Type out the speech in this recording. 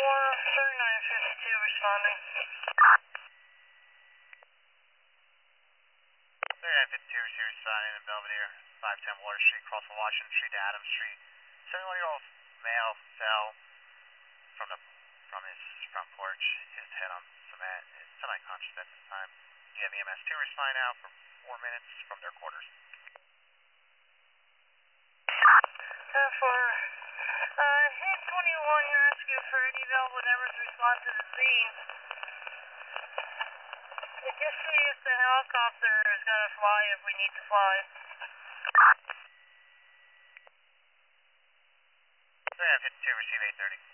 3952 responding. 3952 receivers responding in Belvedere, 510 Water Street, across from Washington Street to Adams Street. 71-year-old male fell from his front porch, hit his head on cement. Is semi-conscious at this time. You have EMS 2 responding now for 4 minutes from their quarters. 10-4. Hit 21 rescue for any available numbers respond to the scene. Just see if the helicopter is going to fly if we need to fly. 3952, receive 830.